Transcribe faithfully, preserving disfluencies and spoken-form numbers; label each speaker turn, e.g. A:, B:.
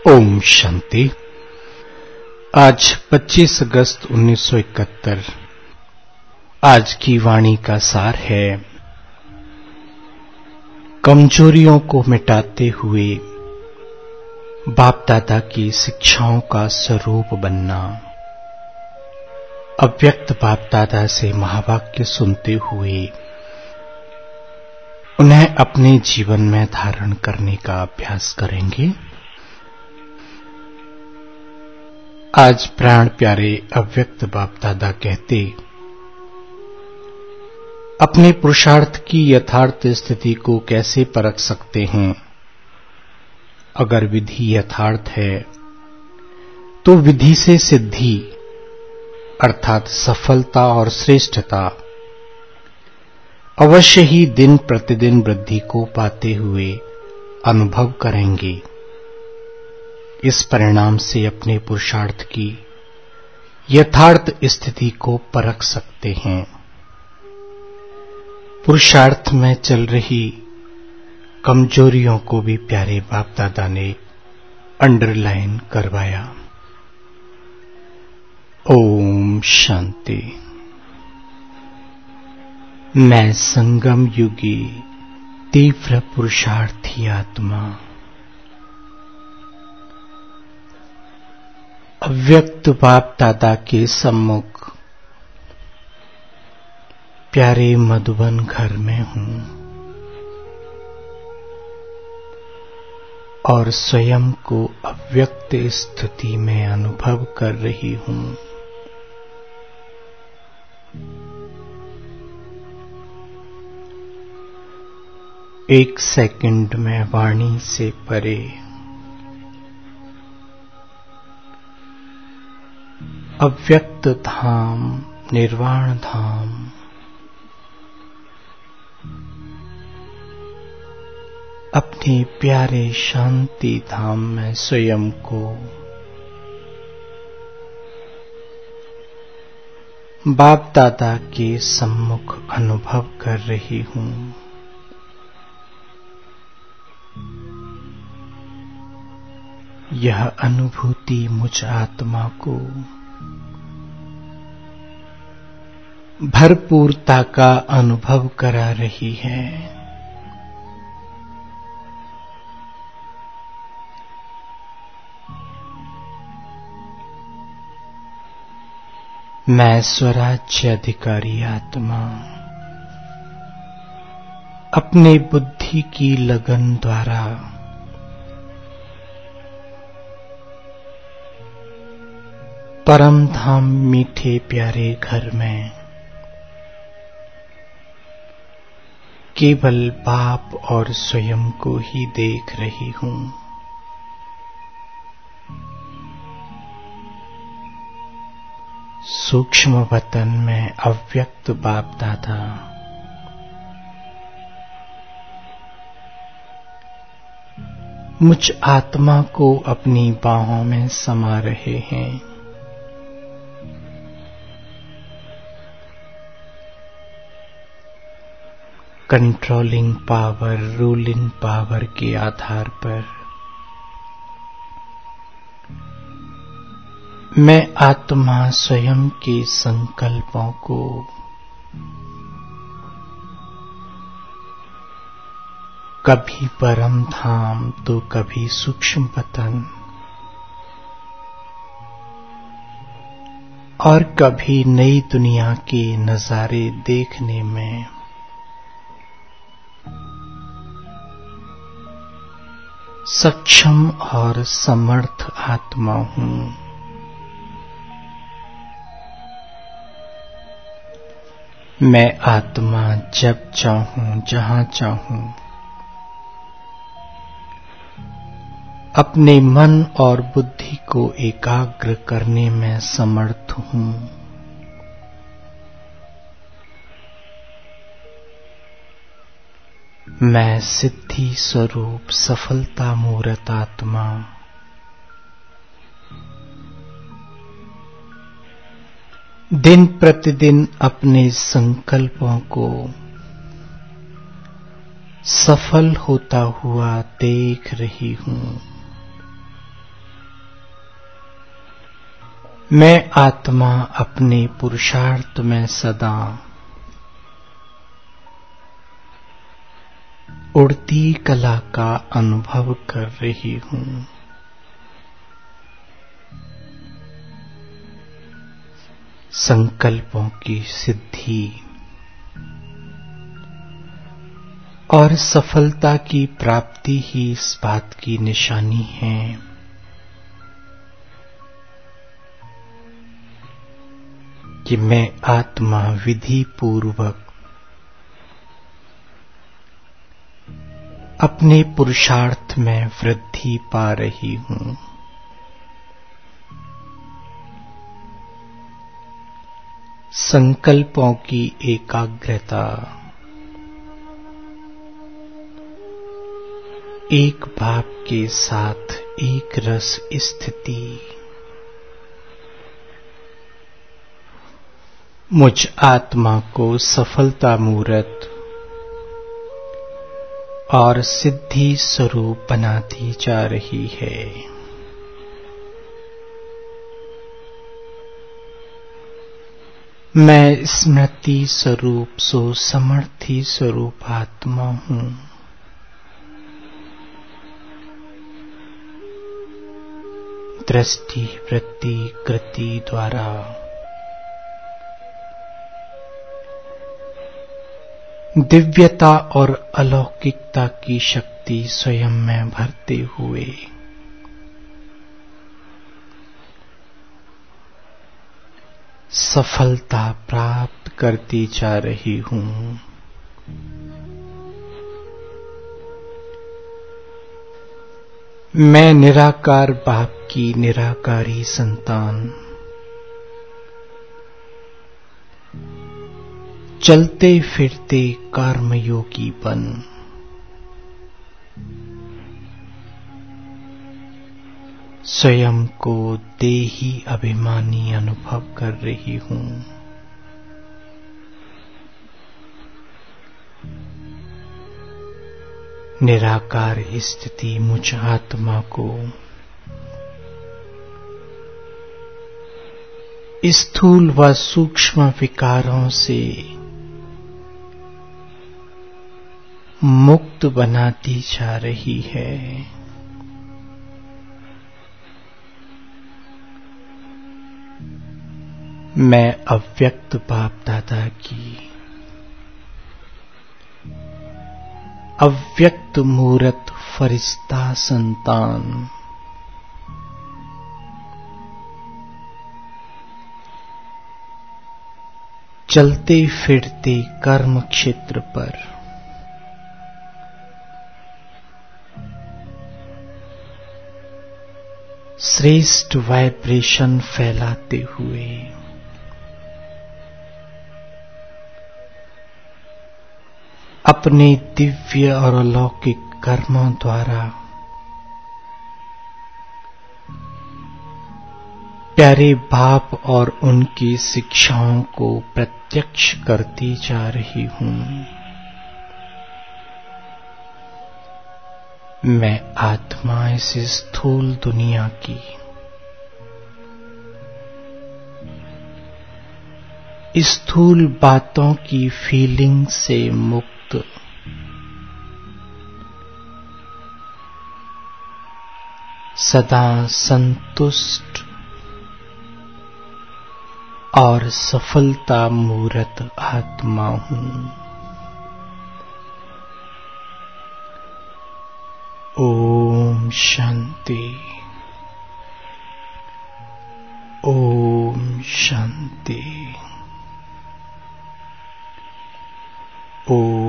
A: ओम शांति। आज पच्चीस अगस्त उन्नीस सौ इकहत्तर। आज की वाणी का सार है, कमजोरियों को मिटाते हुए बाप दादा की शिक्षाओं का स्वरूप बनना। अव्यक्त बाप दादा से महावाक्य सुनते हुए उन्हें अपने जीवन में धारण करने का अभ्यास करेंगे। आज प्राण प्यारे अव्यक्त बाप दादा कहते, अपने पुरुषार्थ की यथार्थ स्थिति को कैसे परख सकते हैं? अगर विधि यथार्थ है तो विधि से सिद्धि अर्थात सफलता और श्रेष्ठता अवश्य ही दिन प्रतिदिन वृद्धि को पाते हुए अनुभव करेंगे। इस परिणाम से अपने पुरुषार्थ की यथार्थ स्थिति को परख सकते हैं। पुरुषार्थ में चल रही कमजोरियों को भी प्यारे बाप दादा ने अंडरलाइन करवाया। ओम शांति। मैं संगम युगी तीव्र पुरुषार्थी आत्मा, अव्यक्त बाप दादा के सम्मुख प्यारे मधुबन घर में हूं और स्वयं को अव्यक्त स्थिति में अनुभव कर रही हूं। एक सेकंड में वाणी से परे अव्यक्त धाम, निर्वाण धाम, अपने प्यारे शांति धाम में स्वयं को बाप दादा के सम्मुख अनुभव कर रही हूं। यह अनुभूति मुझ आत्मा को भरपूरता का अनुभव करा रही है। मैं स्वराज्य अधिकारी आत्मा अपने बुद्धि की लगन द्वारा परम धाम मीठे प्यारे घर में केवल बाप और स्वयं को ही देख रही हूं। सूक्ष्म वतन में अव्यक्त बाप दादा मुझ आत्मा को अपनी बाहों में समा रहे हैं। कंट्रोलिंग पावर, रूलिंग पावर के आधार पर मैं आत्मा स्वयं के संकल्पों को कभी परम धाम तो कभी सूक्ष्म वतन और कभी नई दुनिया के नजारे देखने में सक्षम और समर्थ आत्मा हूं। मैं आत्मा जब चाहूं जहां चाहूं अपने मन और बुद्धि को एकाग्र करने में समर्थ हूं। मैं सिद्धि स्वरूप सफलता मूर्त आत्मा दिन प्रतिदिन अपने संकल्पों को सफल होता हुआ देख रही हूं। मैं आत्मा अपने पुरुषार्थ में सदा उड़ती कला का अनुभव कर रही हूँ। संकल्पों की सिद्धि और सफलता की प्राप्ति ही इस बात की निशानी है कि मैं आत्मा विधि पूर्वक अपने पुरुषार्थ में वृद्धि पा रही हूँ। संकल्पों की एकाग्रता एक भाव के साथ एक रस स्थिति मुझ आत्मा को सफलता मूर्त और सिद्धि स्वरूप बनाती जा रही है। मैं स्मृति स्वरूप सो समर्थी स्वरूप आत्मा हूँ। दृष्टि वृत्ति कृति द्वारा दिव्यता और अलौकिकता की शक्ति स्वयं में भरते हुए सफलता प्राप्त करती जा रही हूँ। मैं निराकार बाप की निराकारी संतान चलते फिरते कर्मयोगी बन स्वयं को देही अभिमानी अनुभव कर रही हूँ। निराकार स्थिति मुझ आत्मा को स्थूल व सूक्ष्म विकारों से मुक्त बनाती जा रही है। मैं अव्यक्त बाप दादा की अव्यक्त मूर्त फरिश्ता संतान चलते फिरते कर्म क्षेत्र पर श्रेष्ठ वाइब्रेशन फैलाते हुए अपने दिव्य और अलौकिक कर्मों द्वारा प्यारे बाप और उनकी शिक्षाओं को प्रत्यक्ष करती जा रही हूँ। मैं आत्मा इस स्थूल दुनिया की स्थूल बातों की फीलिंग से मुक्त सदा संतुष्ट और सफलता मूर्त आत्मा हूँ। ओम शांति। ओम शांति। ओम